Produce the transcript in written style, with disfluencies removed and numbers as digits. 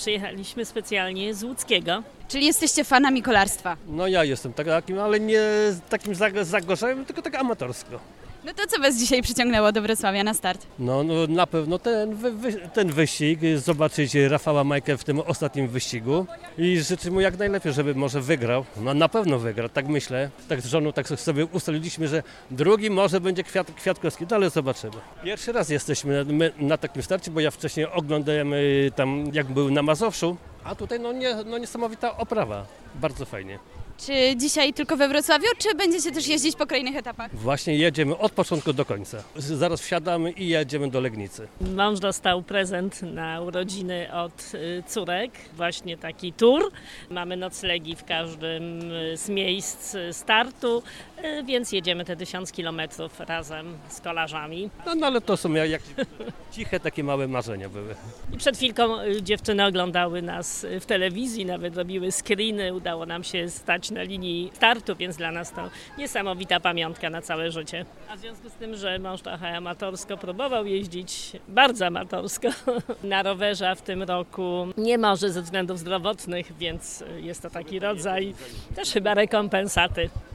przyjechaliśmy specjalnie z Łódzkiego. Czyli jesteście fanami kolarstwa. No ja jestem takim, ale nie takim zagorzałym, tylko tak amatorsko. No to co Was dzisiaj przyciągnęło do Wrocławia na start? No na pewno ten wyścig, zobaczyć Rafała Majkę w tym ostatnim wyścigu i życzę mu jak najlepiej, żeby może wygrał. No na pewno wygra, tak myślę. Tak z żoną tak sobie ustaliliśmy, że drugi może będzie Kwiatkowski, no ale zobaczymy. Pierwszy raz jesteśmy na takim starcie, bo ja wcześniej oglądałem tam jak był na Mazowszu, a tutaj niesamowita oprawa, bardzo fajnie. Czy dzisiaj tylko we Wrocławiu, czy będziecie też jeździć po kolejnych etapach? Właśnie jedziemy od początku do końca. Zaraz wsiadamy i jedziemy do Legnicy. Mąż dostał prezent na urodziny od córek, właśnie taki tour. Mamy noclegi w każdym z miejsc startu, więc jedziemy te 1000 kilometrów razem z kolarzami. No ale to są jak ciche takie małe marzenia były. I przed chwilką dziewczyny oglądały nas w telewizji, nawet robiły screeny, udało nam się stać na linii startu, więc dla nas to niesamowita pamiątka na całe życie. A w związku z tym, że mąż trochę amatorsko próbował jeździć, bardzo amatorsko, na rowerze, a w tym roku nie może ze względów zdrowotnych, więc jest to taki rodzaj też chyba rekompensaty.